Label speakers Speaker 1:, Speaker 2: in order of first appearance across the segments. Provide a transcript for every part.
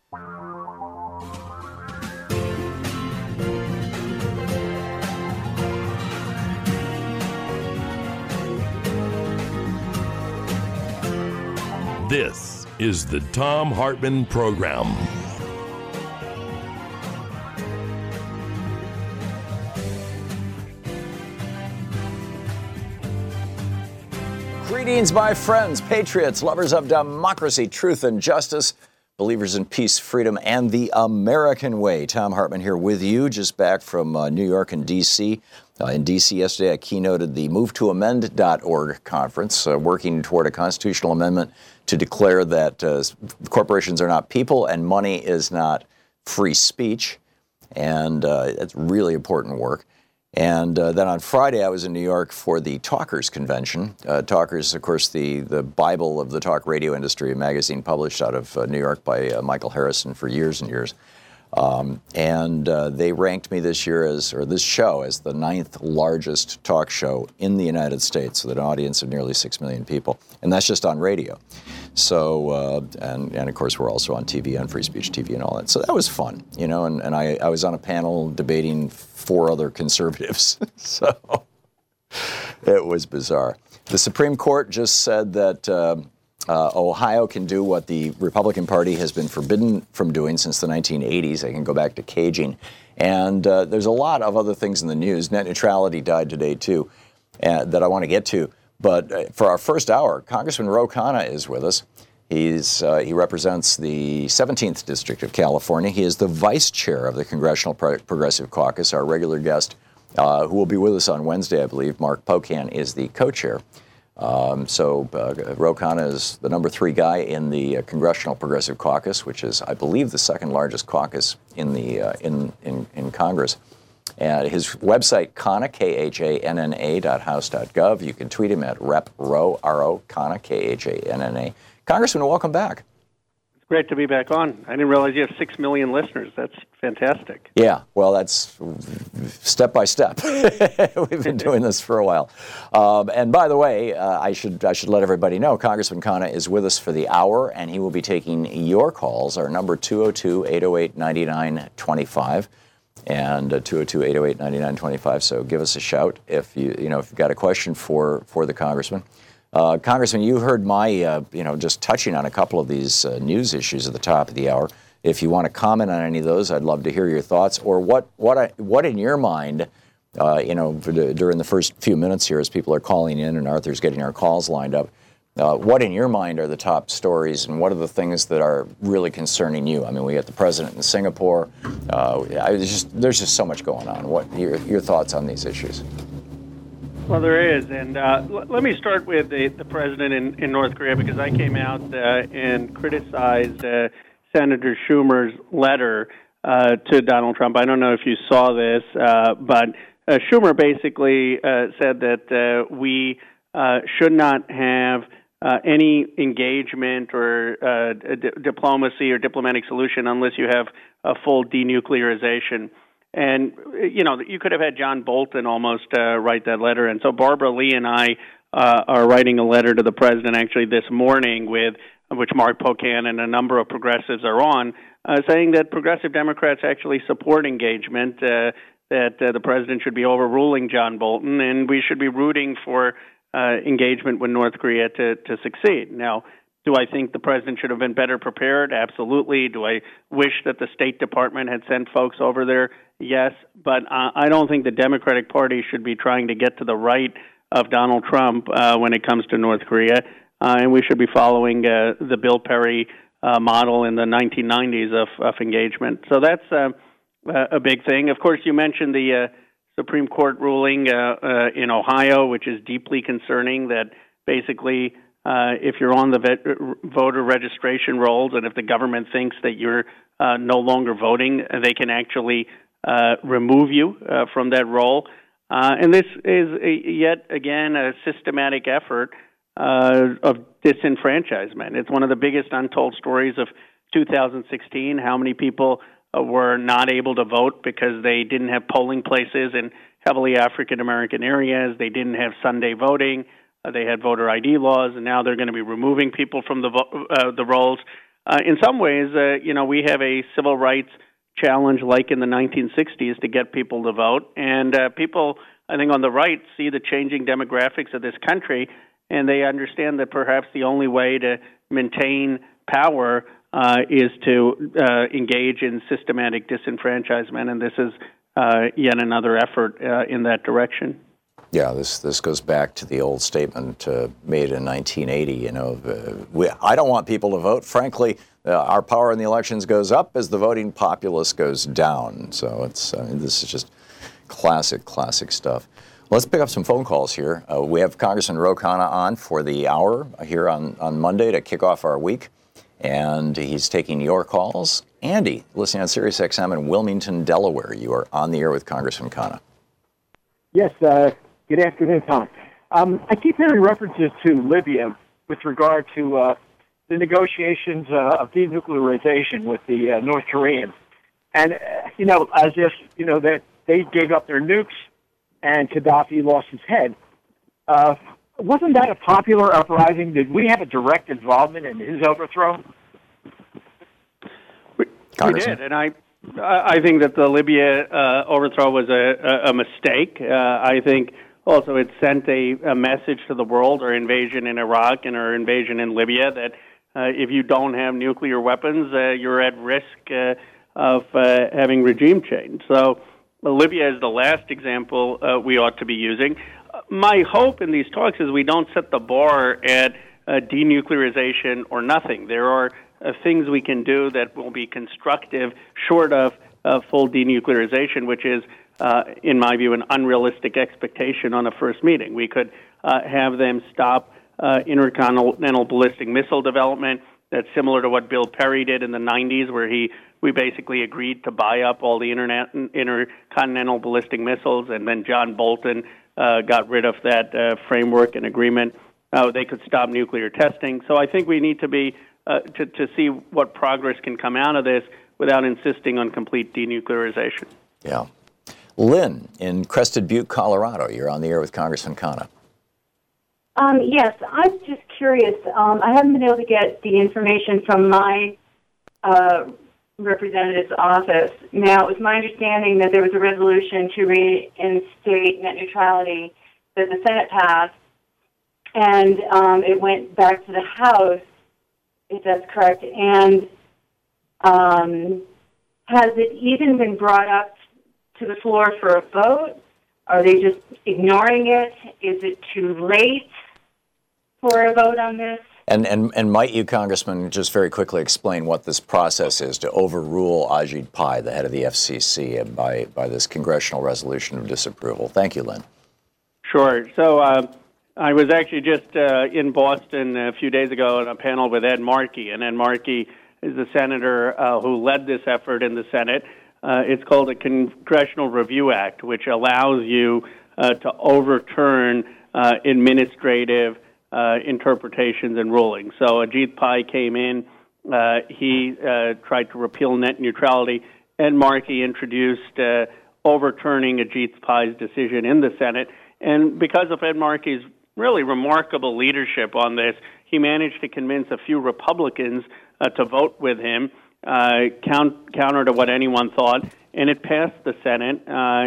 Speaker 1: This is the Thom Hartmann Program.
Speaker 2: Greetings, my friends, patriots, lovers of democracy, truth, and justice, believers in peace, freedom, and the American way. Thom Hartmann here with you, just back from New York and D.C. In D.C. yesterday, I keynoted the MoveToAmend.org conference, working toward a constitutional amendment to declare that corporations are not people and money is not free speech. And it's really important work. And then on Friday, I was in New York for the Talkers Convention. Talkers, of course, the Bible of the talk radio industry, a magazine published out of New York by Michael Harrison for years and years. They ranked me this show as the 9th largest talk show in the United States with an audience of nearly 6 million people. And that's just on radio. So, and of course, we're also on TV, on Free Speech TV and all that. So that was fun, and I was on a panel debating 4 other conservatives. So it was bizarre. The Supreme Court just said that Ohio can do what the Republican Party has been forbidden from doing since the 1980s. They can go back to caging. And there's a lot of other things in the news. Net neutrality died today, too, that I want to get to. But for our first hour, Congressman Ro Khanna is with us. He represents the 17th District of California. He is the vice chair of the Congressional Progressive Caucus. Our regular guest, who will be with us on Wednesday, I believe, Mark Pocan, is the co-chair. Ro Khanna is the number 3 guy in the Congressional Progressive Caucus, which is, I believe, the second largest caucus in the in Congress. And his website, Khanna, KHANNA.house.gov. You can tweet him at Rep. Ro, R-O, Khanna, KHANNA. Congressman, welcome back.
Speaker 3: It's great to be back on. I didn't realize you have 6 million listeners. That's fantastic.
Speaker 2: Yeah, well, that's step by step. We've been doing this for a while. And by the way, I should let everybody know, Congressman Khanna is with us for the hour, and he will be taking your calls. Our number 202-808-9925. And 202-808-9925. So give us a shout if you've got a question for the congressman. Congressman, you heard my just touching on a couple of these news issues at the top of the hour. If you want to comment on any of those, I'd love to hear your thoughts. Or what in your mind, during the first few minutes here, as people are calling in and Arthur's getting our calls lined up. What in your mind are the top stories, and what are the things that are really concerning you? I mean, we got the president in Singapore. There's just so much going on. What your thoughts on these issues?
Speaker 3: Well, there is, and let me start with the president in North Korea, because I came out and criticized Senator Schumer's letter to Donald Trump. I don't know if you saw this, but Schumer basically said that we should not have any engagement or diplomacy or diplomatic solution unless you have a full denuclearization. And, you could have had John Bolton almost write that letter. And so Barbara Lee and I are writing a letter to the president actually this morning, which Mark Pocan and a number of progressives are on, saying that progressive Democrats actually support engagement, that the president should be overruling John Bolton, and we should be rooting for engagement with North Korea to succeed. Now, do I think the president should have been better prepared? Absolutely. Do I wish that the State Department had sent folks over there? Yes. But I don't think the Democratic Party should be trying to get to the right of Donald Trump when it comes to North Korea. And we should be following the Bill Perry model in the 1990s of engagement. So that's a big thing. Of course, you mentioned the Supreme Court ruling in Ohio, which is deeply concerning, that basically if you're on the voter registration rolls and if the government thinks that you're no longer voting, they can actually remove you from that roll. And this is yet again a systematic effort of disenfranchisement. It's one of the biggest untold stories of 2016, how many people were not able to vote because they didn't have polling places in heavily African-American areas. They didn't have Sunday voting. They had voter ID laws, and now they're going to be removing people from the rolls. in some ways, we have a civil rights challenge like in the 1960s to get people to vote. And people, I think, on the right see the changing demographics of this country, and they understand that perhaps the only way to maintain power is to engage in systematic disenfranchisement, and this is yet another effort in that direction.
Speaker 2: Yeah, this goes back to the old statement made in 1980. I don't want people to vote. Frankly, our power in the elections goes up as the voting populace goes down. So this is just classic stuff. Let's pick up some phone calls here. We have Congressman Ro Khanna on for the hour here on Monday to kick off our week, and he's taking your calls. Andy, listening on Sirius XM in Wilmington, Delaware. You are on the air with Congressman Khanna.
Speaker 4: Yes, good afternoon, Tom. I keep hearing references to Libya with regard to the negotiations of denuclearization with the North Koreans. And, as if, that they gave up their nukes and Gaddafi lost his head. Wasn't that a popular uprising? Did we have a direct involvement in his overthrow?
Speaker 3: We did, and I think that the Libya overthrow was a mistake. I think also it sent a message to the world, our invasion in Iraq and our invasion in Libya, that if you don't have nuclear weapons, you're at risk of having regime change. So Libya is the last example we ought to be using. My hope in these talks is we don't set the bar at denuclearization or nothing. There are things we can do that will be constructive short of full denuclearization, which is, in my view, an unrealistic expectation on a first meeting. We could have them stop intercontinental ballistic missile development. That's similar to what Bill Perry did in the 90s, where we basically agreed to buy up all the intercontinental ballistic missiles, and then John Bolton got rid of that framework and agreement. They could stop nuclear testing. So I think we need to be to see what progress can come out of this without insisting on complete denuclearization.
Speaker 2: Yeah. Lynn in Crested Butte, Colorado. You're on the air with Congressman Khanna.
Speaker 5: Yes, I'm just curious. I haven't been able to get the information from my representative's office. Now, it was my understanding that there was a resolution to reinstate net neutrality that the Senate passed, and it went back to the House, if that's correct. And has it even been brought up to the floor for a vote? Are they just ignoring it? Is it too late for a vote on this?
Speaker 2: And might you, Congressman, just very quickly explain what this process is to overrule Ajit Pai, the head of the FCC, by this congressional resolution of disapproval? Thank you, Lynn.
Speaker 3: Sure. So I was actually just in Boston a few days ago on a panel with Ed Markey, and Ed Markey is the senator who led this effort in the Senate. It's called a Congressional Review Act, which allows you to overturn administrative interpretations and rulings. So Ajit Pai came in. He tried to repeal net neutrality. Ed Markey introduced overturning Ajit Pai's decision in the Senate. And because of Ed Markey's really remarkable leadership on this, he managed to convince a few Republicans to vote with him, counter to what anyone thought, and it passed the Senate.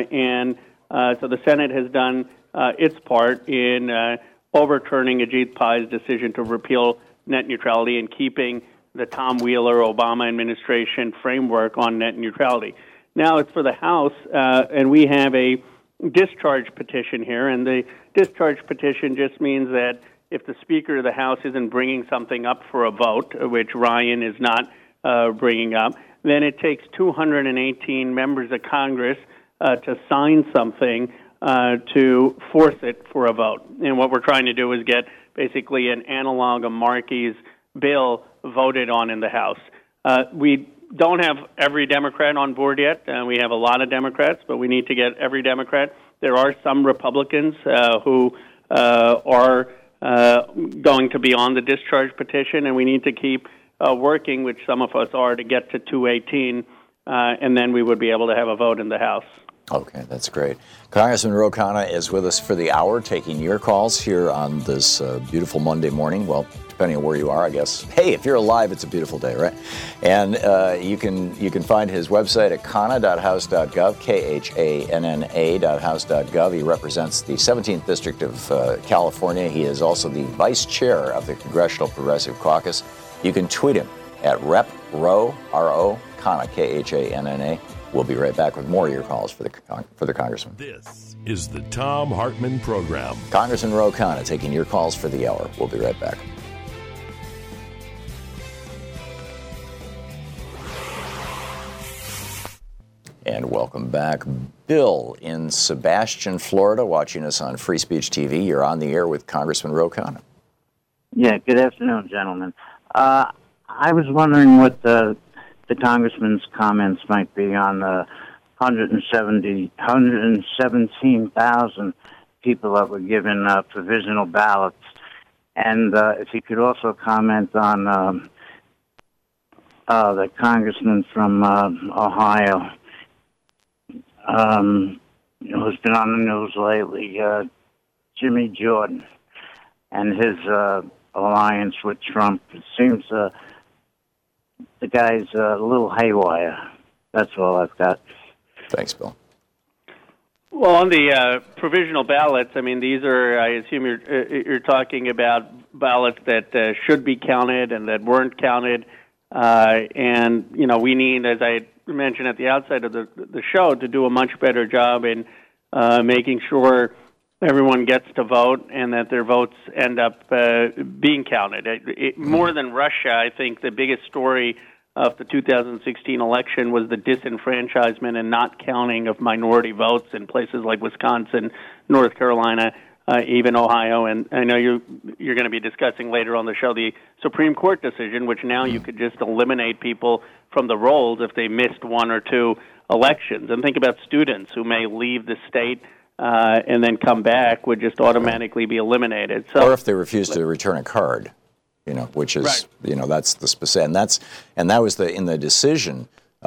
Speaker 3: So the Senate has done its part in overturning Ajit Pai's decision to repeal net neutrality and keeping the Tom Wheeler Obama administration framework on net neutrality. Now it's for the House, and we have a discharge petition here, and the discharge petition just means that if the Speaker of the House isn't bringing something up for a vote, which Ryan is not bringing up, then it takes 218 members of Congress to sign something to force it for a vote. And what we're trying to do is get basically an analog of Markey's bill voted on in the House. We don't have every Democrat on board yet. We have a lot of Democrats, but we need to get every Democrat. There are some Republicans who are going to be on the discharge petition, and we need to keep working, which some of us are, to get to 218, and then we would be able to have a vote in the House.
Speaker 2: Okay, that's great. Congressman Ro Khanna is with us for the hour, taking your calls here on this beautiful Monday morning. Well, depending on where you are, I guess. Hey, if you're alive, it's a beautiful day, right? And you can find his website at khanna.house.gov, KHANNA.house.gov. He represents the 17th District of California. He is also the vice chair of the Congressional Progressive Caucus. You can tweet him at Rep. Ro, R-O, Khanna, Khanna. We'll be right back with more of your calls for the Congressman.
Speaker 1: This is the Thom Hartmann Program.
Speaker 2: Congressman Ro Khanna taking your calls for the hour. We'll be right back. And welcome back. Bill in Sebastian, Florida, watching us on Free Speech TV. You're on the air with Congressman Ro Khanna.
Speaker 6: Yeah, good afternoon, gentlemen. I was wondering what the congressman's comments might be on the 117,000 people that were given provisional ballots. And if you could also comment on the congressman from Ohio, who's been on the news lately, Jimmy Jordan, and his alliance with Trump. It seems the guy's a little haywire. That's all I've got.
Speaker 2: Thanks, Bill.
Speaker 3: Well, on the provisional ballots, I mean, these are, I assume you're talking about ballots that should be counted and that weren't counted. And, you know, we need, as I mentioned at the outset of the show, to do a much better job in making sure everyone gets to vote and that their votes end up being counted. More than Russia, I think the biggest story of the 2016 election was the disenfranchisement and not counting of minority votes in places like Wisconsin, North Carolina, even Ohio. And I know you're going to be discussing later on the show the Supreme Court decision, which now you could just eliminate people from the rolls if they missed one or two elections. And think about students who may leave the state and then come back, would just automatically be eliminated. So,
Speaker 2: or if they refuse to return a card, you know, which is,
Speaker 3: right.
Speaker 2: You know, that's the specific, and that was in the decision.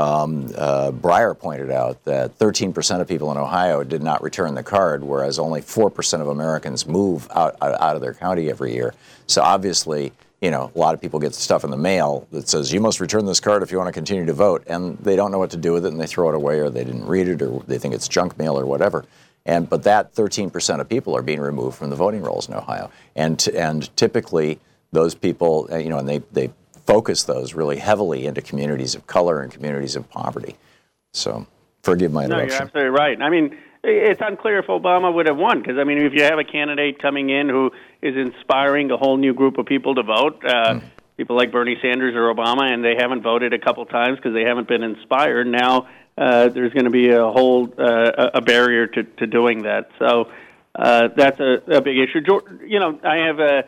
Speaker 2: Breyer pointed out that 13% of people in Ohio did not return the card, whereas only 4% of Americans move out of their county every year. So obviously, you know, a lot of people get stuff in the mail that says you must return this card if you want to continue to vote, and they don't know what to do with it, and they throw it away, or they didn't read it, or they think it's junk mail or whatever. But that 13% of people are being removed from the voting rolls in Ohio, and typically those people, you know, and they focus those really heavily into communities of color and communities of poverty. So, forgive my interruption.
Speaker 3: No, you're absolutely right. I mean, it's unclear if Obama would have won, because, I mean, if you have a candidate coming in who is inspiring a whole new group of people to vote, people like Bernie Sanders or Obama, and they haven't voted a couple times because they haven't been inspired, now there's going to be a whole a barrier to doing that. So that's a big issue. You know, I have a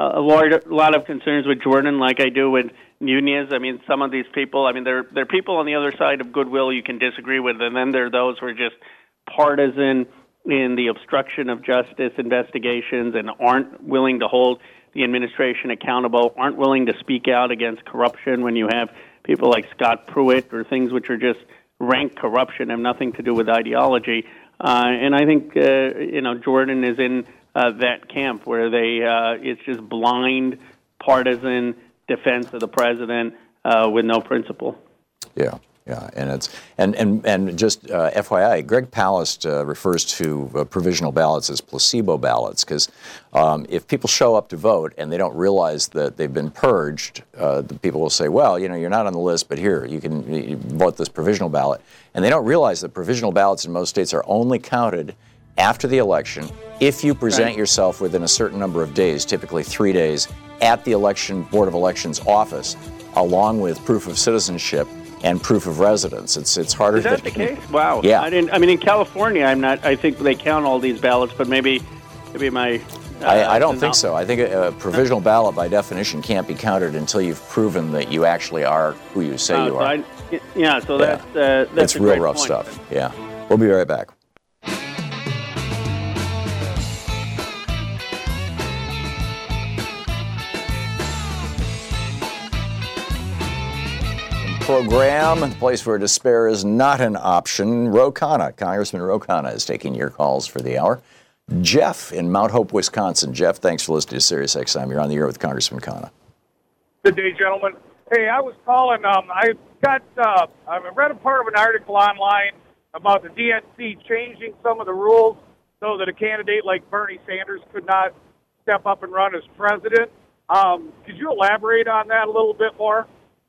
Speaker 3: lot of concerns with Jordan, like I do with Nunes. I mean, some of these people, I mean, they're people on the other side of goodwill you can disagree with, and then there are those who are just partisan in the obstruction of justice investigations and aren't willing to hold the administration accountable, aren't willing to speak out against corruption when you have people like Scott Pruitt or things which are just rank corruption, have nothing to do with ideology. And I think, you know, Jordan is in that camp where it's just blind partisan defense of the president with no principle. Yeah, and it's and just FYI, Greg Palast refers to provisional ballots as placebo ballots, because if people show up to vote and they don't realize that they've been purged, the people will say, well, you know, you're not on the list, but here, you vote this provisional ballot. And they don't realize that provisional ballots in most states are only counted after the election if you present yourself within a certain number of days, typically 3 days, at the Board of Elections office, along with proof of citizenship and proof of residence. It's harder. Is that the case? Wow. Yeah. I mean, in California, I think they count all these ballots, but maybe my. I don't think so. I think a provisional ballot, by definition, can't be counted until you've proven that you actually are who you say you are. That's it's real rough stuff. Yeah. We'll be right back.
Speaker 2: program, the place where despair is not an option. Ro Khanna, Congressman Ro Khanna is taking your calls for the hour. Jeff in Mount Hope, Wisconsin. Jeff, thanks for listening to Sirius XM. You're on the air with Congressman Khanna.
Speaker 7: Good day, gentlemen. Hey, I was calling. I read a part of an article online about the DNC changing some of the rules so that a candidate like Bernie Sanders could not step up and run as president. Could you elaborate on that a little bit more?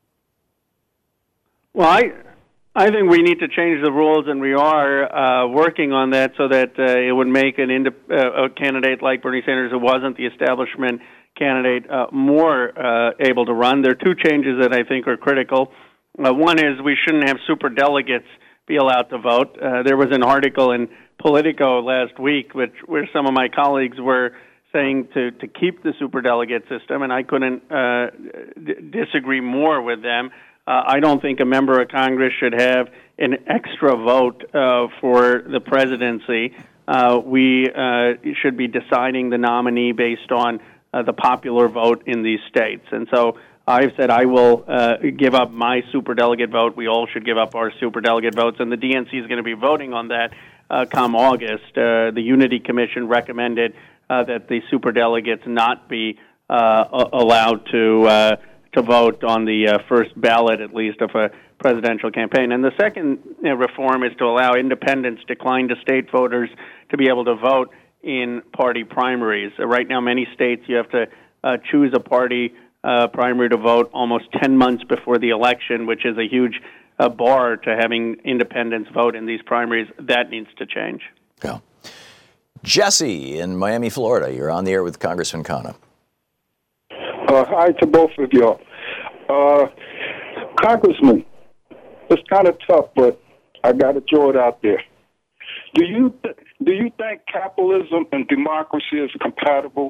Speaker 3: Well, I think we need to change the rules, and we are working on that so that it would make a candidate like Bernie Sanders, who wasn't the establishment candidate, more able to run. There are two changes that I think are critical. One is we shouldn't have superdelegates be allowed to vote. There was an article in Politico last week where some of my colleagues were saying to keep the superdelegate system, and I couldn't disagree more with them. I don't think a member of Congress should have an extra vote for the presidency. We should be deciding the nominee based on the popular vote in these states. And so I've said I will give up my superdelegate vote. We all should give up our superdelegate votes, and the DNC is going to be voting on that come August. The Unity Commission recommended that the superdelegates not be allowed to vote on the first ballot, at least, of a presidential campaign. And the second reform is to allow independents, declined to state voters, to be able to vote in party primaries. Right now, many states, you have to choose a party primary to vote almost 10 months before the election, which is a huge bar to having independents vote in these primaries. That needs to change.
Speaker 2: Yeah. Jesse in Miami, Florida. You're on the air with Congressman Khanna.
Speaker 8: Hi to both of y'all. Congressman, it's kind of tough, but I got to throw it out there. Do you think capitalism and democracy is compatible?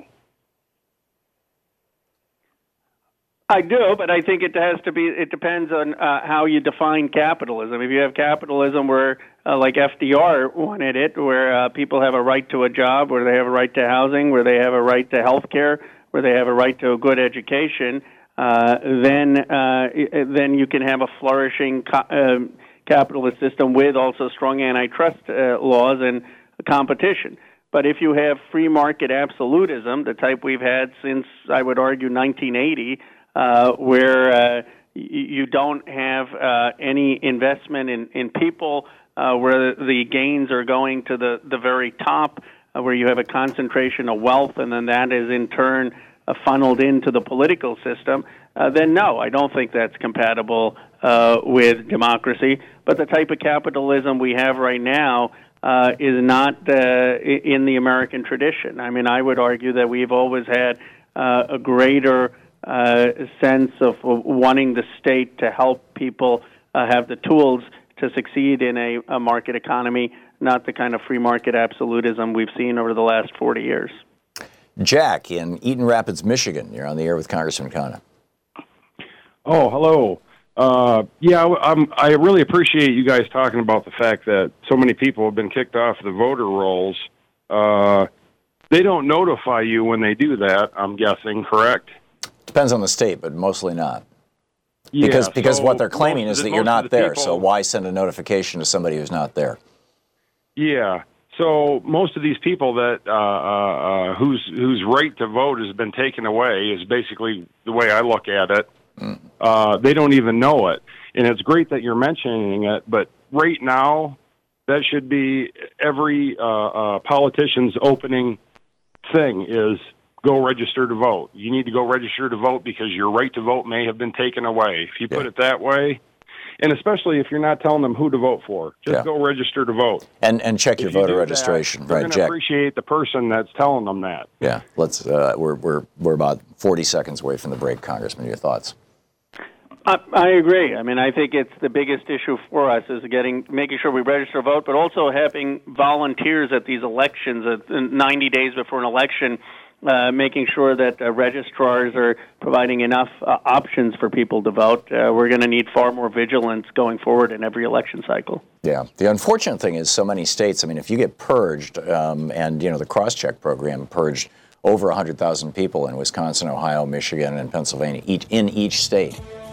Speaker 3: I do, but I think it has to be. It depends on how you define capitalism. If you have capitalism where, like FDR wanted it, where people have a right to a job, where they have a right to housing, where they have a right to health care, where they have a right to a good education, then you can have a flourishing capitalist system with also strong antitrust laws and competition. But if you have free market absolutism, the type we've had since, I would argue, 1980, where you don't have any investment in people, where the gains are going to the very top, where you have a concentration of wealth, and then that is in turn funneled into the political system, then no, I don't think that's compatible with democracy. But the type of capitalism we have right now is not in the American tradition. I mean, I would argue that we've always had a greater sense of wanting the state to help people have the tools to succeed in a market economy, not the kind of free market absolutism we've seen over the last 40 years.
Speaker 2: Jack in Eaton Rapids, Michigan. You're on the air with Congressman Khanna.
Speaker 9: Oh, hello. I really appreciate you guys talking about the fact that so many people have been kicked off the voter rolls. They don't notify you when they do that, I'm guessing, correct?
Speaker 2: Depends on the state, but mostly not. Because so what they're claiming is that you're not there, so why send a notification to somebody who's not there?
Speaker 9: Yeah. So most of these people that whose right to vote has been taken away is basically the way I look at it. They don't even know it. And it's great that you're mentioning it, but right now that should be every politician's opening thing is go register to vote. You need to go register to vote because your right to vote may have been taken away. If you put it that way, and especially if you're not telling them who to vote for, just go register to vote.
Speaker 2: And check your voter registration,
Speaker 9: right, Jack? They're going to appreciate the person that's telling them that.
Speaker 2: Yeah, let's. We're about 40 seconds away from the break, Congressman. Your thoughts?
Speaker 3: I agree. I mean, I think it's the biggest issue for us is making sure we register to vote, but also having volunteers at these elections, 90 days before an election, making sure that registrars are providing enough options for people to vote. We're going to need far more vigilance going forward in every election cycle.
Speaker 2: Yeah. The unfortunate thing is so many states, I mean, if you get purged, and, the cross-check program purged over 100,000 people in Wisconsin, Ohio, Michigan, and Pennsylvania, in each state.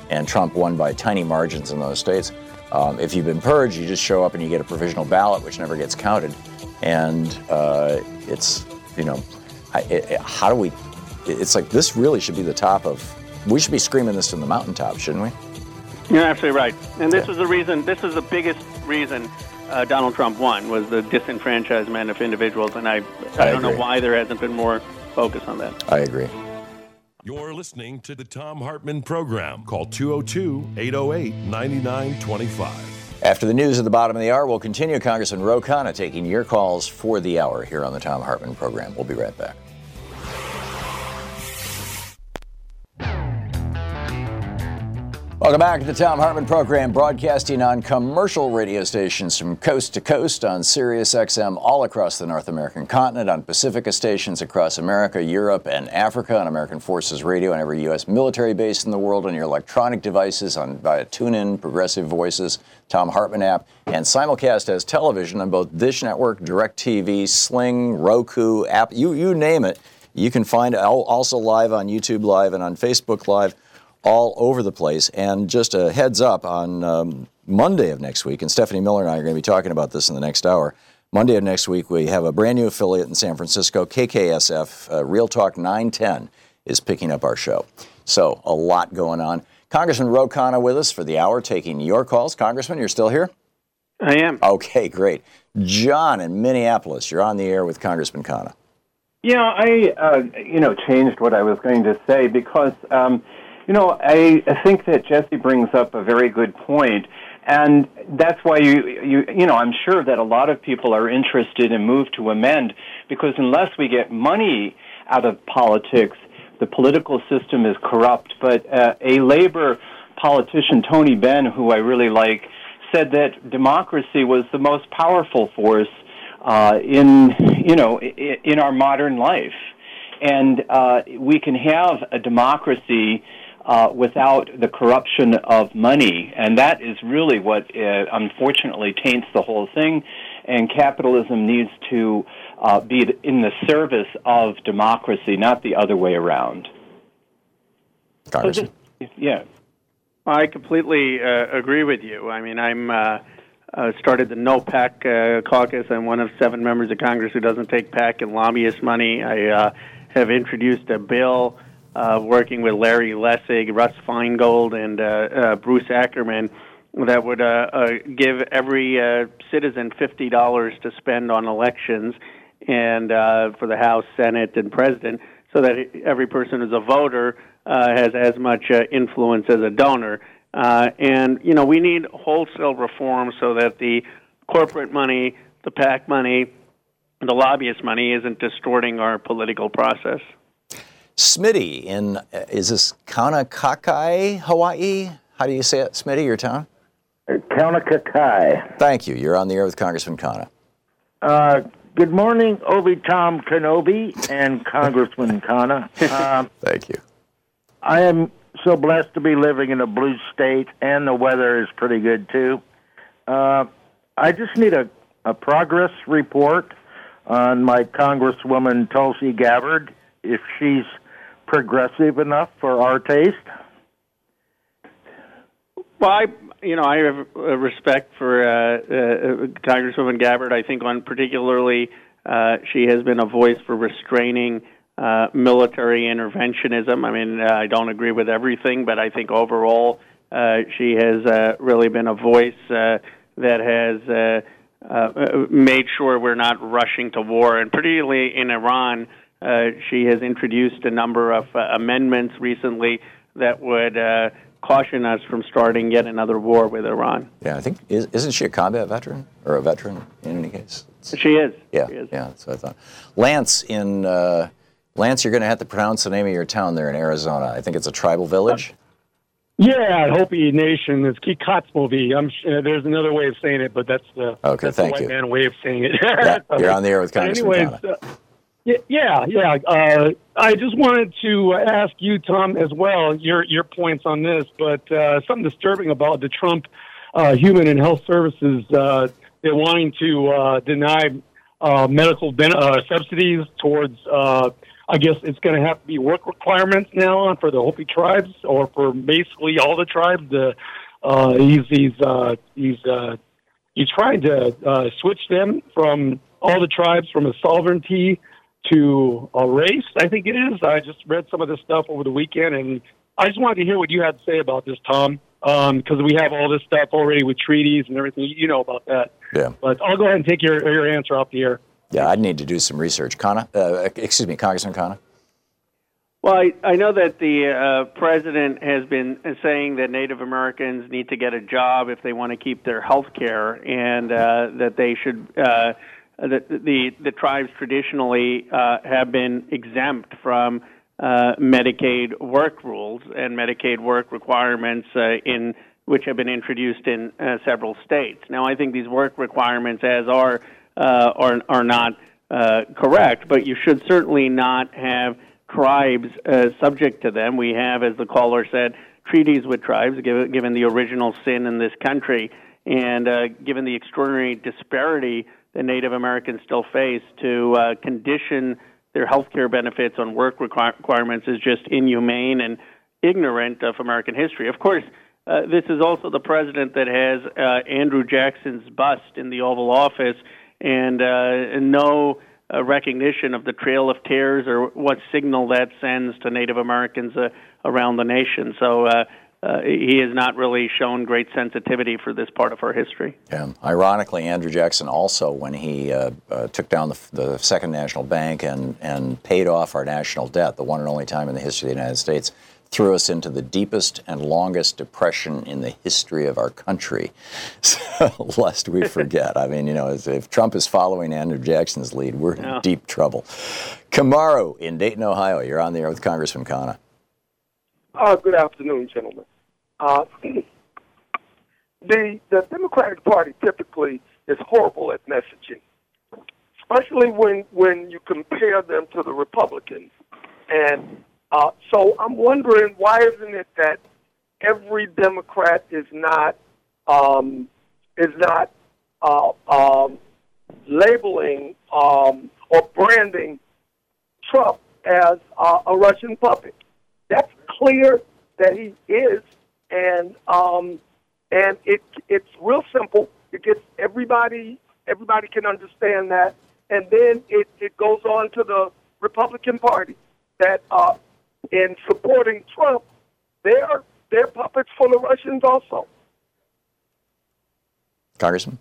Speaker 2: and Trump won by tiny margins in those states. If you've been purged, you just show up and you get a provisional ballot, which never gets counted. And it's, how do we, it's like this really should be the top of, we should be screaming this from the mountaintop, shouldn't we?
Speaker 3: You're absolutely right. And this was the reason, this is the biggest reason Donald Trump won, was the disenfranchisement of individuals. And I don't know why there hasn't been more focus on that.
Speaker 2: I agree.
Speaker 1: You're listening to the Thom Hartmann Program. Call 202-808-9925.
Speaker 2: After the news at the bottom of the hour, we'll continue. Congressman Ro Khanna taking your calls for the hour here on the Thom Hartmann Program. We'll be right back. Welcome back to the Thom Hartmann Program, broadcasting on commercial radio stations from coast to coast, on Sirius XM all across the North American continent, on Pacifica stations across America, Europe, and Africa, on American Forces Radio, and every U.S. military base in the world, on your electronic devices, via TuneIn, Progressive Voices, Thom Hartmann app, and simulcast as television on both Dish Network, DirecTV, Sling, Roku, app, you name it. You can find it also live on YouTube Live and on Facebook Live, all over the place. And just a heads up, on Monday of next week, and Stephanie Miller and I are going to be talking about this in the next hour. Monday of next week, we have a brand new affiliate in San Francisco, KKSF, Real Talk 910 is picking up our show. So a lot going on. Congressman Ro Khanna with us for the hour, taking your calls. Congressman, you're still here?
Speaker 3: I am.
Speaker 2: Okay, great. John in Minneapolis, you're on the air with Congressman Khanna.
Speaker 10: Yeah, I changed what I was going to say because I think that Jesse brings up a very good point, and that's why I'm sure that a lot of people are interested in move to amend, because unless we get money out of politics, the political system is corrupt. But a labor politician, Tony Benn, who I really like, said that democracy was the most powerful force in our modern life, and we can have a democracy without the corruption of money, and that is really what unfortunately taints the whole thing. And capitalism needs to be in the service of democracy, not the other way around.
Speaker 2: Congressman.
Speaker 10: Yeah.
Speaker 3: I completely agree with you. I mean, I'm started the No PAC caucus. I'm one of 7 members of Congress who doesn't take PAC and lobbyist money. I have introduced a bill working with Larry Lessig, Russ Feingold, and Bruce Ackerman that would give every citizen $50 to spend on elections and for the House, Senate, and President, so that every person who's a voter has as much influence as a donor. And we need wholesale reform so that the corporate money, the PAC money, the lobbyist money isn't distorting our political process.
Speaker 2: Smitty in, is this Kaunakakai, Hawaii? How do you say it, Smitty, your town?
Speaker 11: Kaunakakai.
Speaker 2: Thank you. You're on the air with Congressman Khanna.
Speaker 11: Good morning, Obi-Tom Kenobi and Congressman Khanna.
Speaker 2: Thank you.
Speaker 11: I am so blessed to be living in a blue state, and the weather is pretty good, too. I just need a progress report on my Congresswoman Tulsi Gabbard, if she's progressive enough for our taste.
Speaker 3: Well, I have respect for Congresswoman Gabbard. I think particularly she has been a voice for restraining military interventionism. I mean, I don't agree with everything, but I think overall she has really been a voice that has made sure we're not rushing to war, and particularly in Iran. She has introduced a number of amendments recently that would caution us from starting yet another war with Iran.
Speaker 2: Yeah, I think, isn't she a combat veteran, or a veteran in any case?
Speaker 3: She is.
Speaker 2: Yeah,
Speaker 3: she is.
Speaker 2: Yeah, that's what I thought. Lance, you're going to have to pronounce the name of your town there in Arizona. I think it's a tribal village.
Speaker 12: Yeah, Hopi Nation. It's Kikotsmovi. I'm sure there's another way of saying it, but that's the
Speaker 2: thank
Speaker 12: white
Speaker 2: you.
Speaker 12: man way of saying it.
Speaker 2: Yeah, you're on the air with Congressman Khanna.
Speaker 12: Yeah. I just wanted to ask you, Tom, as well, your points on this, but something disturbing about the Trump Human and Health Services. They're wanting to deny medical subsidies towards I guess it's going to have to be work requirements now for the Hopi tribes, or for basically all the tribes. He's trying to switch them from all the tribes from a sovereignty to a race, I think it is. I just read some of this stuff over the weekend, and I just wanted to hear what you had to say about this, Tom, because we have all this stuff already with treaties and everything. You know about that.
Speaker 2: Yeah.
Speaker 12: But I'll go ahead and take your answer off the air.
Speaker 2: Yeah, I'd need to do some research. Congressman Khanna?
Speaker 3: Well, I know that the president has been saying that Native Americans need to get a job if they want to keep their health care, and that they should that the tribes traditionally have been exempt from Medicaid work rules and Medicaid work requirements in which have been introduced in several states. Now, I think these work requirements, as are not correct, but you should certainly not have tribes subject to them. We have, as the caller said, treaties with tribes, given the original sin in this country, and given the extraordinary disparity that Native Americans still face, to condition their health care benefits on work requirements is just inhumane and ignorant of American history. Of course, this is also the president that has Andrew Jackson's bust in the Oval Office, and no recognition of the Trail of Tears or what signal that sends to Native Americans around the nation. So he has not really shown great sensitivity for this part of our history.
Speaker 2: Yeah. Ironically, Andrew Jackson also, when he took down the Second National Bank and paid off our national debt, the one and only time in the history of the United States, threw us into the deepest and longest depression in the history of our country. So, lest we forget. I mean, if Trump is following Andrew Jackson's lead, we're in deep trouble. Kamaru in Dayton, Ohio. You're on the air with Congressman Khanna.
Speaker 13: Good afternoon, gentlemen. The Democratic Party typically is horrible at messaging, especially when you compare them to the Republicans. And so I'm wondering, why isn't it that every Democrat is not labeling or branding Trump as a Russian puppet? That's clear that he is, and it's real simple. It gets everybody can understand that, and then it goes on to the Republican Party that in supporting Trump, they're puppets for the Russians also.
Speaker 2: Congressman?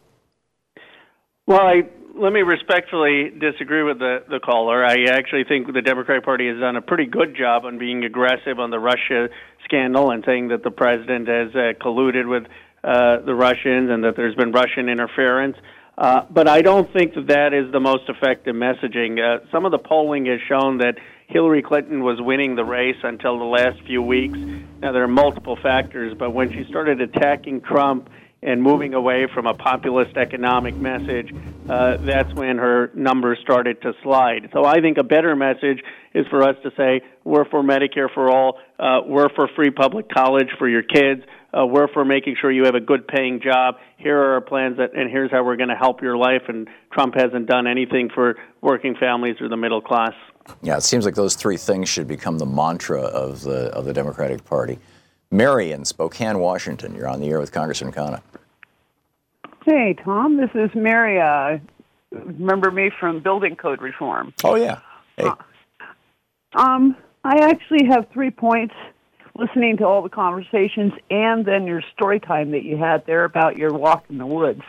Speaker 3: Well, let me respectfully disagree with the caller. I actually think the Democratic Party has done a pretty good job on being aggressive on the Russia scandal and saying that the president has colluded with the Russians and that there's been Russian interference. But I don't think that is the most effective messaging. Some of the polling has shown that Hillary Clinton was winning the race until the last few weeks. Now, there are multiple factors, but when she started attacking Trump and moving away from a populist economic message, that's when her numbers started to slide. So I think a better message is for us to say, we're for Medicare for all, we're for free public college for your kids, we're for making sure you have a good-paying job, here are our plans, and here's how we're going to help your life, and Trump hasn't done anything for working families or the middle class.
Speaker 2: Yeah, it seems like those three things should become the mantra of the Democratic Party. Mary in Spokane, Washington, you're on the air with Congressman Khanna.
Speaker 14: Hey, Tom, this is Mary. Remember me from Building Code Reform?
Speaker 2: Oh, yeah. Hey.
Speaker 14: I actually have 3 points listening to all the conversations and then your story time that you had there about your walk in the woods.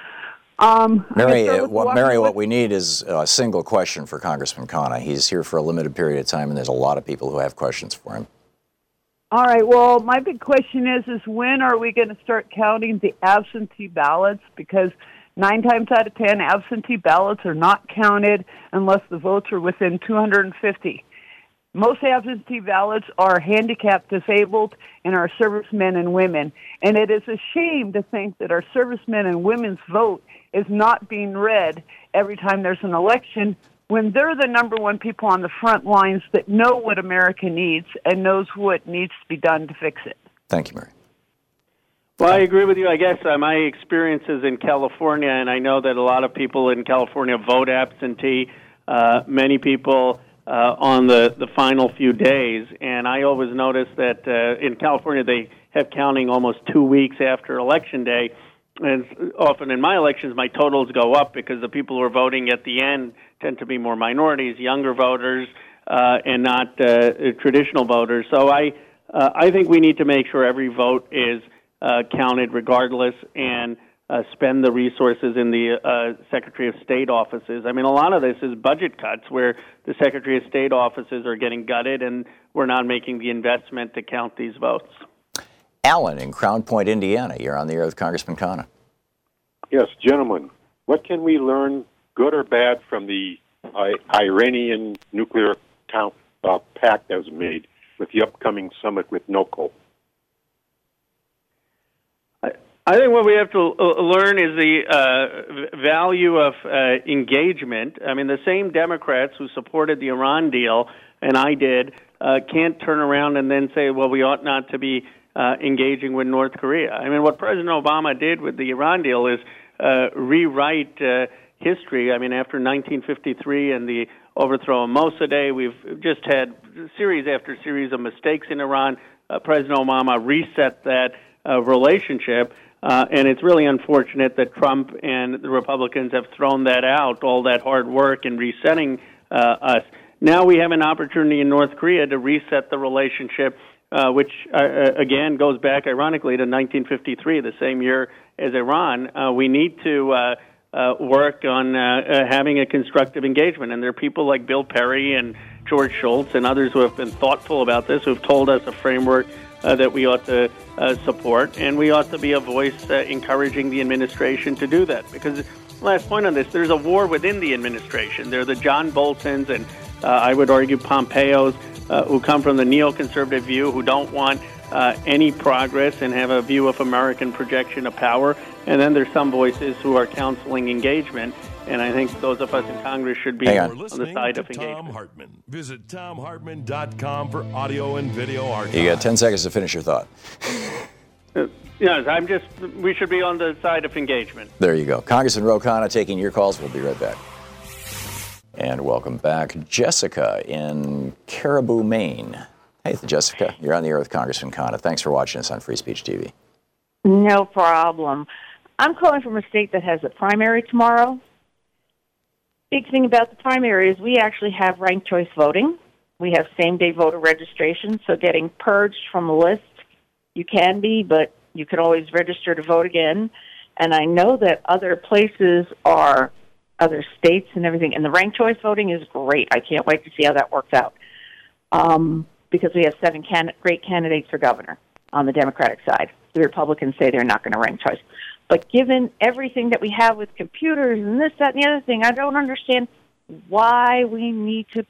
Speaker 2: Mary, what we need is a single question for Congressman Khanna. He's here for a limited period of time, and there's a lot of people who have questions for him.
Speaker 14: All right. Well, my big question is when are we going to start counting the absentee ballots? Because 9 times out of 10, absentee ballots are not counted unless the votes are within 250. Most absentee ballots are handicapped, disabled, and our servicemen and women. And it is a shame to think that our servicemen and women's vote is not being read every time there's an election, when they're the number one people on the front lines that know what America needs and knows what needs to be done to fix it.
Speaker 2: Thank you, Mary.
Speaker 3: Well, I agree with you. I guess my experience is in California, and I know that a lot of people in California vote absentee. Many people on the final few days. And I always notice that in California they have counting almost 2 weeks after Election Day. And often in my elections, my totals go up because the people who are voting at the end tend to be more minorities, younger voters, and not traditional voters. So I think we need to make sure every vote is counted regardless, and spend the resources in the Secretary of State offices. I mean, a lot of this is budget cuts where the Secretary of State offices are getting gutted and we're not making the investment to count these votes.
Speaker 2: Alan in Crown Point, Indiana. You're on the air with Congressman Khanna.
Speaker 15: Yes, gentlemen, what can we learn, good or bad, from the Iranian nuclear pact that was made with the upcoming summit with NOCO?
Speaker 3: I think what we have to learn is the value of engagement. I mean, the same Democrats who supported the Iran deal, and I did, can't turn around and then say, well, we ought not to be engaging with North Korea. I mean, what President Obama did with the Iran deal is rewrite history. I mean, after 1953 and the overthrow of Mossadegh, we've just had series after series of mistakes in Iran. President Obama reset that relationship. And it's really unfortunate that Trump and the Republicans have thrown that out, all that hard work in resetting us. Now we have an opportunity in North Korea to reset the relationship, which, again, goes back, ironically, to 1953, the same year as Iran. We need to work on having a constructive engagement. And there are people like Bill Perry and George Shultz and others who have been thoughtful about this, who have told us a framework that we ought to support, and we ought to be a voice encouraging the administration to do that. Because, last point on this, there's a war within the administration. There are the John Boltons and I would argue Pompeo's who come from the neoconservative view, who don't want any progress and have a view of American projection of power. And then there's some voices who are counseling engagement. And I think those of us in Congress should be on the side of engagement.
Speaker 1: Tom Hartman. Visit TomHartman.com for audio and video archives.
Speaker 2: You got 10 seconds to finish your thought.
Speaker 3: Yes, we should be on the side of engagement.
Speaker 2: There you go. Congressman Ro Khanna taking your calls. We'll be right back. And welcome back. Jessica in Caribou, Maine. Hey, Jessica, you're on the air with Congressman Khanna. Thanks for watching us on Free Speech TV.
Speaker 16: No problem. I'm calling from a state that has a primary tomorrow. Big thing about the primary is we actually have ranked choice voting. We have same-day voter registration, so getting purged from the list, you can be, but you can always register to vote again. And I know that other places are, other states and everything, and the ranked choice voting is great. I can't wait to see how that works out. Because we have 7 great candidates for governor on the Democratic side. The Republicans say they're not going to rank choice. But given everything that we have with computers and this, that, and the other thing, I don't understand why we need to,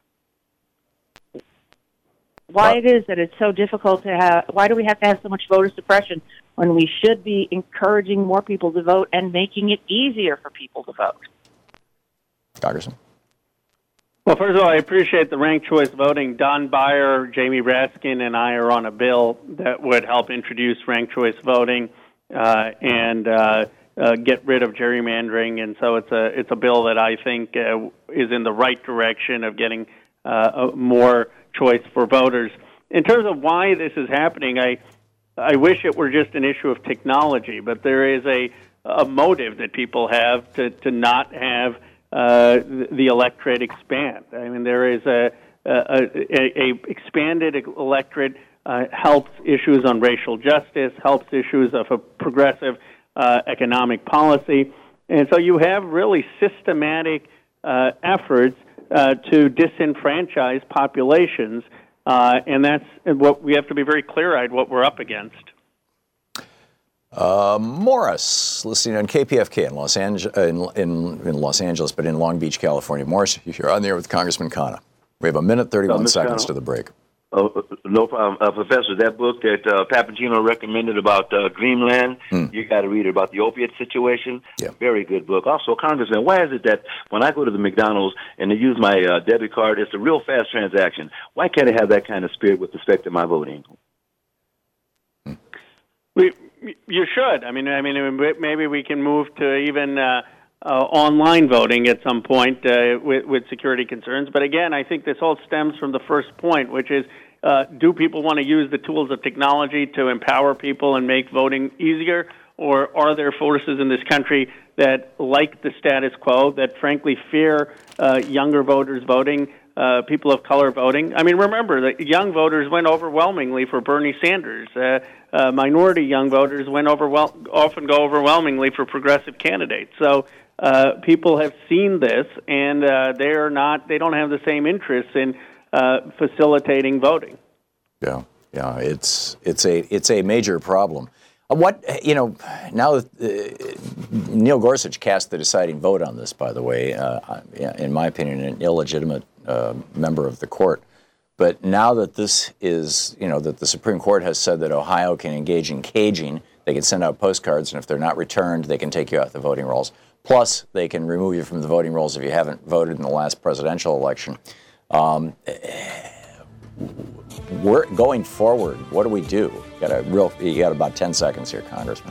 Speaker 16: why it is that it's so difficult to have, why do we have to have so much voter suppression when we should be encouraging more people to vote and making it easier for people to vote?
Speaker 2: Congressman.
Speaker 3: Well, first of all, I appreciate the ranked choice voting. Don Beyer, Jamie Raskin, and I are on a bill that would help introduce ranked choice voting and get rid of gerrymandering. And so it's a bill that I think is in the right direction of getting more choice for voters. In terms of why this is happening, I wish it were just an issue of technology, but there is a motive that people have to not have the electorate expand. I mean, there is a expanded electorate helps issues on racial justice, helps issues of a progressive economic policy, and so you have really systematic efforts to disenfranchise populations, and that's what we have to be very clear-eyed what we're up against.
Speaker 2: Morris, listening on KPFK in Los Angeles, but in Long Beach, California. Morris, you're on the air with Congressman Khanna. We have a minute, 31 seconds to the break.
Speaker 17: No problem. Professor, that book that Papagino recommended about Dreamland, you got to read it, about the opiate situation.
Speaker 2: Yeah.
Speaker 17: Very good book. Also, Congressman, why is it that when I go to the McDonald's and they use my debit card, it's a real fast transaction? Why can't I have that kind of spirit with respect to my voting?
Speaker 3: You should. I mean, maybe we can move to even online voting at some point with security concerns. But again, I think this all stems from the first point, which is, do people want to use the tools of technology to empower people and make voting easier, or are there forces in this country that like the status quo, that frankly fear younger voters voting, people of color voting? I mean, remember that young voters went overwhelmingly for Bernie Sanders. Minority young voters often go overwhelmingly for progressive candidates. So people have seen this, and they don't have the same interests in facilitating voting.
Speaker 2: Yeah, it's a major problem. Now Neil Gorsuch cast the deciding vote on this, by the way, in my opinion, an illegitimate member of the court. But now that this is, that the Supreme Court has said that Ohio can engage in caging, they can send out postcards, and if they're not returned, they can take you off the voting rolls. Plus, they can remove you from the voting rolls if you haven't voted in the last presidential election. We're going forward. What do we do? You got about 10 seconds here, Congressman.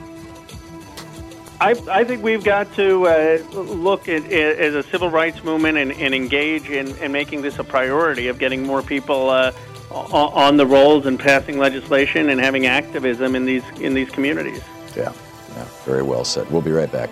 Speaker 3: I think we've got to look at as a civil rights movement and engage in making this a priority of getting more people on the rolls and passing legislation and having activism in these communities.
Speaker 2: Yeah, very well said. We'll be right back.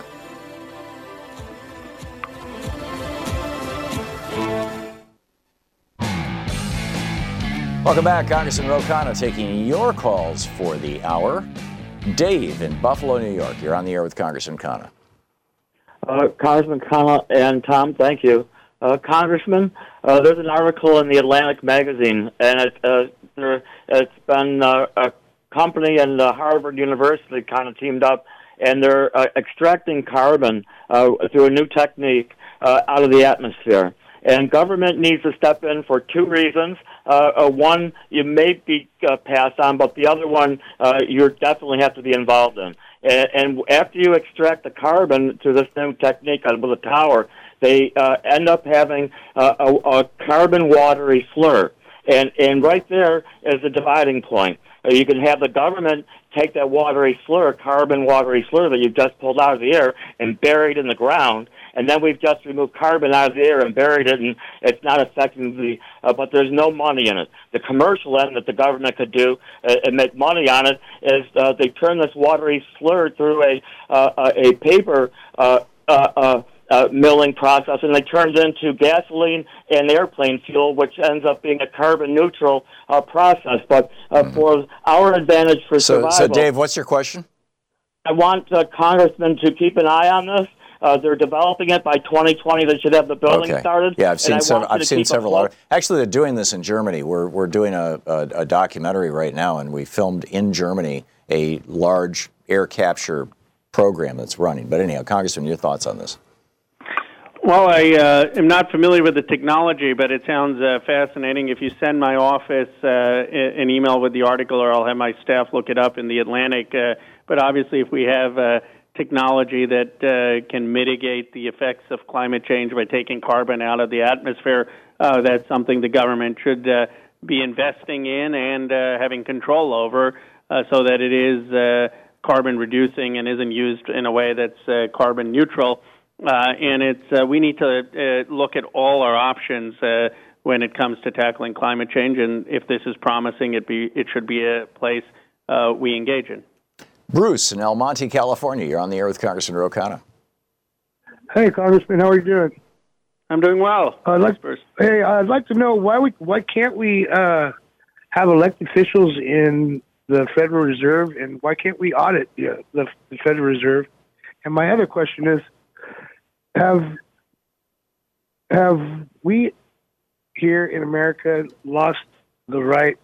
Speaker 2: Welcome back. Congressman Ro Khanna taking your calls for the hour. Dave in Buffalo, New York. You're on the air with Congressman Khanna.
Speaker 18: Congressman Khanna and Tom, thank you. Congressman, there's an article in the Atlantic magazine, and it's been a company and Harvard University kind of teamed up, and they're extracting carbon through a new technique out of the atmosphere. And government needs to step in for two reasons. One, you may be passed on, but the other one, you definitely have to be involved in. And after you extract the carbon through this new technique out of the tower, they end up having a carbon-watery slur. And right there is the dividing point. You can have the government take that carbon-watery slur that you've just pulled out of the air and buried in the ground, and then we've just removed carbon out of the air and buried it, and it's not affecting but there's no money in it. The commercial end that the government could do and make money on it is they turn this watery slur through a paper milling process, and they turn it into gasoline and airplane fuel, which ends up being a carbon-neutral process. But for our advantage for survival...
Speaker 2: So, Dave, what's your question?
Speaker 18: I want Congressmen to keep an eye on this. They're developing it by 2020. They should have the building started.
Speaker 2: Yeah, I've seen several. Actually, they're doing this in Germany. We're doing a documentary right now, and we filmed in Germany a large air capture program that's running. But anyhow, Congressman, your thoughts on this?
Speaker 3: Well, I am not familiar with the technology, but it sounds fascinating. If you send my office an email with the article, or I'll have my staff look it up in the Atlantic. But obviously, if we have technology that can mitigate the effects of climate change by taking carbon out of the atmosphere, that's something the government should be investing in and having control over so that it is carbon reducing and isn't used in a way that's carbon neutral. And we need to look at all our options when it comes to tackling climate change. And if this is promising, it should be a place we engage in.
Speaker 2: Bruce in El Monte, California. You're on the air with Congressman Ro Khanna.
Speaker 19: Hey, Congressman, how are you doing?
Speaker 3: I'm doing well.
Speaker 19: I'd like to know why can't we have elected officials in the Federal Reserve, and why can't we audit the Federal Reserve? And my other question is, have we here in America lost the right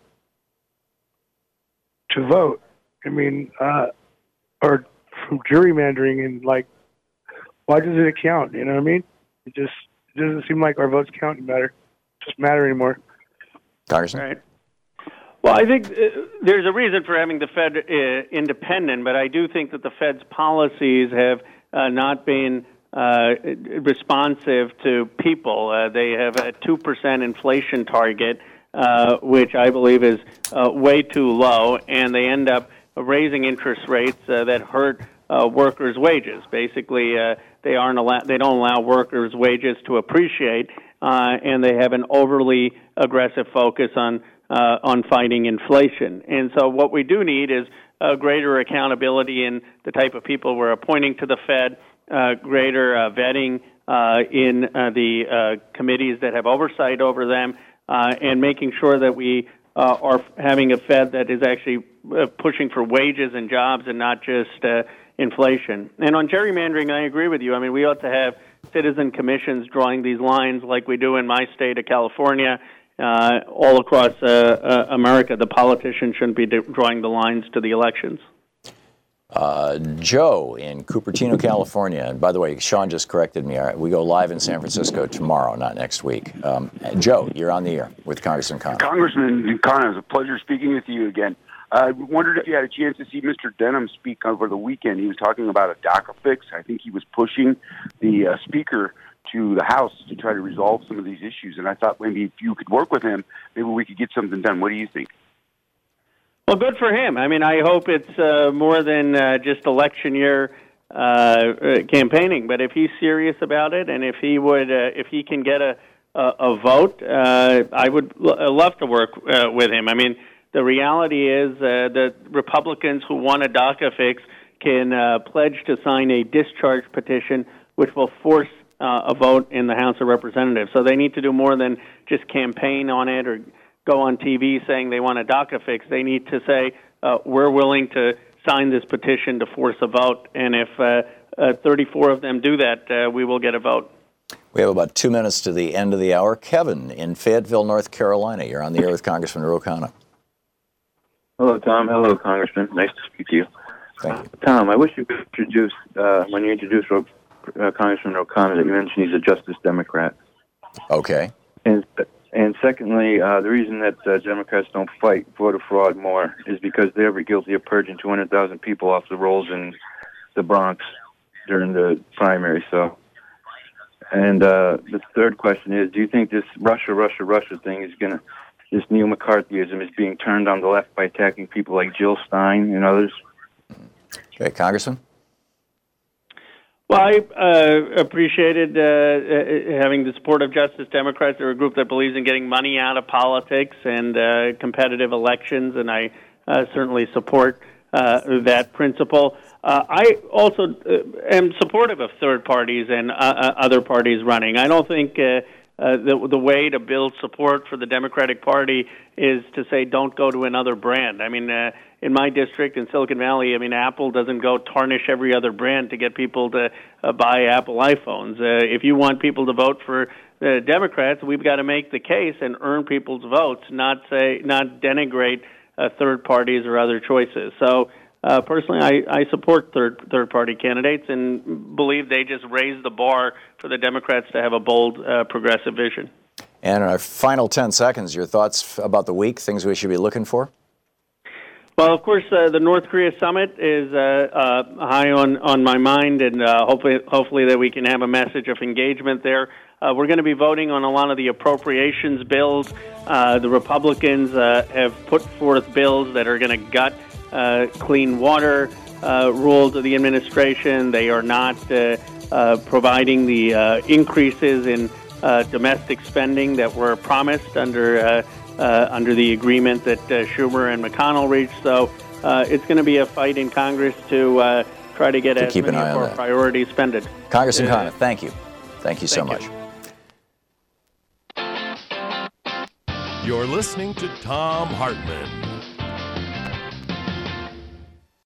Speaker 19: to vote? I mean, or from gerrymandering, and why does it count? You know what I mean? It doesn't seem like our votes count matter anymore.
Speaker 2: Congressman?
Speaker 3: Right. Well, I think there's a reason for having the Fed independent, but I do think that the Fed's policies have not been responsive to people. They have a 2% inflation target, which I believe is way too low, and they end up raising interest rates that hurt workers' wages. Basically, they don't allow workers' wages to appreciate, and they have an overly aggressive focus on fighting inflation. And so what we do need is greater accountability in the type of people we're appointing to the Fed, greater vetting in the committees that have oversight over them, and making sure that we are having a Fed that is actually pushing for wages and jobs and not just inflation. And on gerrymandering, I agree with you. I mean, we ought to have citizen commissions drawing these lines like we do in my state of California. All across America, the politicians shouldn't be drawing the lines to the elections.
Speaker 2: Joe in Cupertino, California. And by the way, Sean just corrected me. We go live in San Francisco tomorrow, not next week. Joe, you're on the air with Congressman Connor.
Speaker 20: Congressman Connor, it was a pleasure speaking with you again. I wondered if you had a chance to see Mr. Denham speak over the weekend. He was talking about a DACA fix. I think he was pushing the speaker to the House to try to resolve some of these issues. And I thought maybe if you could work with him, maybe we could get something done. What do you think?
Speaker 3: Well, good for him. I mean, I hope it's more than just election year campaigning. But if he's serious about it, and if he can get a vote, I would love to work with him. I mean, the reality is that Republicans who want a DACA fix can pledge to sign a discharge petition, which will force a vote in the House of Representatives. So they need to do more than just campaign on it or go on TV saying they want a DACA fix. They need to say, we're willing to sign this petition to force a vote. And if 34 of them do that, we will get a vote.
Speaker 2: We have about 2 minutes to the end of the hour. Kevin in Fayetteville, North Carolina. You're on the air with Congressman Ro Khanna.
Speaker 21: Hello, Tom. Hello, Congressman. Nice to speak to you.
Speaker 2: Thank you.
Speaker 21: Tom, I wish you could introduce, when you introduce Congressman Ro Khanna, that you mentioned he's a Justice Democrat.
Speaker 2: Okay.
Speaker 21: And secondly, the reason that Democrats don't fight voter fraud more is because they're guilty of purging 200,000 people off the rolls in the Bronx during the primary. So, and the third question is, do you think this Russia thing is going to, this neo-McCarthyism is being turned on the left by attacking people like Jill Stein and others?
Speaker 2: Okay, Congressman?
Speaker 3: Well, I appreciated having the support of Justice Democrats. They're a group that believes in getting money out of politics and competitive elections, and I certainly support that principle. I also am supportive of third parties and other parties running. I don't think the way to build support for the Democratic Party is to say don't go to another brand. I mean, in my district in Silicon Valley, I mean, Apple doesn't go tarnish every other brand to get people to buy Apple iPhones. If you want people to vote for Democrats, we've got to make the case and earn people's votes, not denigrate third parties or other choices. So personally, I support third party candidates and believe they just raise the bar for the Democrats to have a bold progressive vision.
Speaker 2: And in our final 10 seconds, your thoughts about the week, things we should be looking for?
Speaker 3: Well, of course, the North Korea summit is high on my mind, and hopefully that we can have a message of engagement there. We're going to be voting on a lot of the appropriations bills. The Republicans have put forth bills that are going to gut clean water rules of the administration. They are not providing the increases in domestic spending that were promised under the agreement that Schumer and McConnell reached. So it's going to be a fight in Congress to try to get as many of our priorities spended.
Speaker 2: Congressman Khanna, thank you. Thank you so much.
Speaker 1: You're listening to Thom Hartmann.